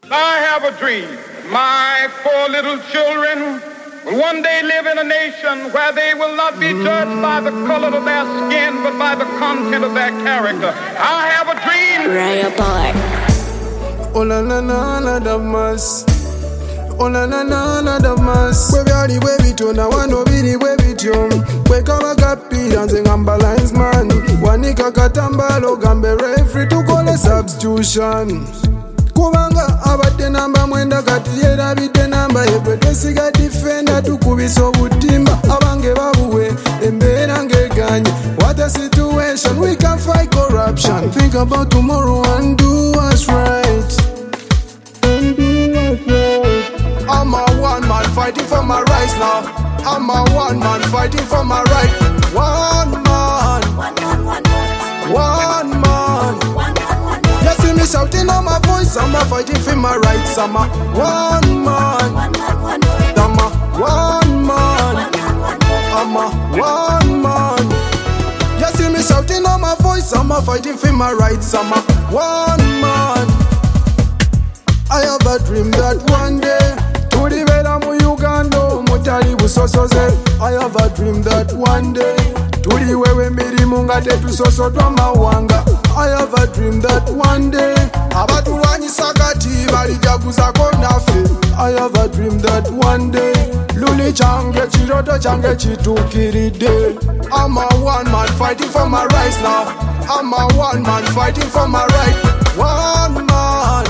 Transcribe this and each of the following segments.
I have a dream. My 4 little children will one day live in a nation where they will not be judged by the color of their skin, but by the content of their character. I have a dream. Raya Bar. Oh la la la la damas. Oh la la la la damas. We byali bwe bityo na wano biri bwe bityo. We kaba kapi anze ngamba linesman. Wanika katambalo gambe referee tukole substitution. Kubanga abadde namba mwenda kati yerabidde namba yebwe twesiga defender tukubisa obutimba abange babuwe embeera ng'eganye. What a situation, we can fight corruption. Think about tomorrow and do what's right. I'm a one man fighting for my rights now. I'm a one man fighting for my right. One man. You see me shouting on my voice, I'm a fighting for my rights. I'm a one man. I'm a one man. I'm a one man. You see me shouting on my voice, I'm a fighting for my rights. I'm a one man. I have a dream that one day tulibera mu Uganda omutali busosoze. I have a dream that one day tuliwewe emirimu nga tetusosotwa mawanga. I have a dream that one day abatulwanyisa kati balijaguzako naffe. I have a dream that one day luli kyange kiroto kyange kituukiridde. I'm a one man fighting for my rights now. I'm a one man fighting for my right. One man.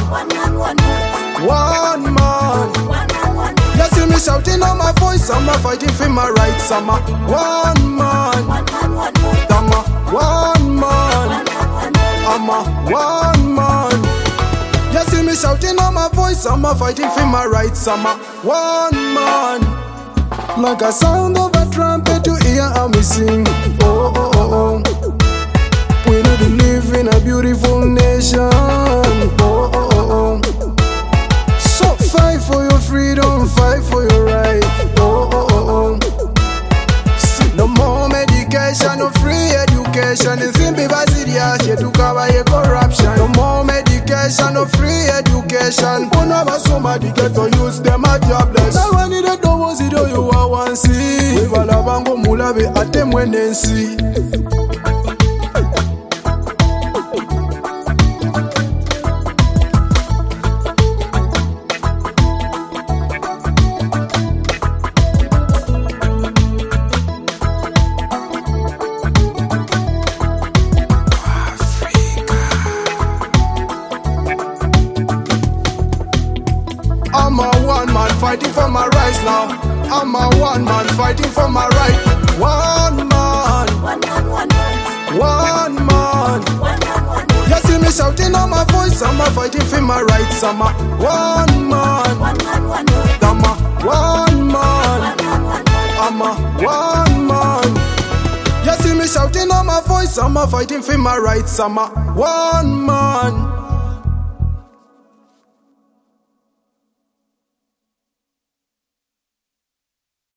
One man. You see me shouting on my voice, I'm a fighting for my rights. I'm a one man. I'm a one man. I'm a one man. You see me shouting on my voice, I'm a fighting for my rights. I'm a one man. Like a sound of a trumpet to hear how me sing. Oh, oh, oh, oh. We need to live in a beautiful nation. Oh, oh, oh, oh. So fight for your freedom, fight for your right. Oh, oh, oh, oh. See, no more medication, no free education. It's in serious, you cover your corruption. No more medication, no free education. Whenever somebody get to use them as jobless. Now when you don't know it, you are one see. We will have a go mulabe at them when they see. I'm a one man fighting for my rights now. I'm a one man fighting for my right. One man. One man. You see me shouting on my voice, I'm a fighting for my rights. I'm a one man. I'm a one man. I'm a one man. You see me shouting on my voice, I'm a fighting for my rights. I'm a one man.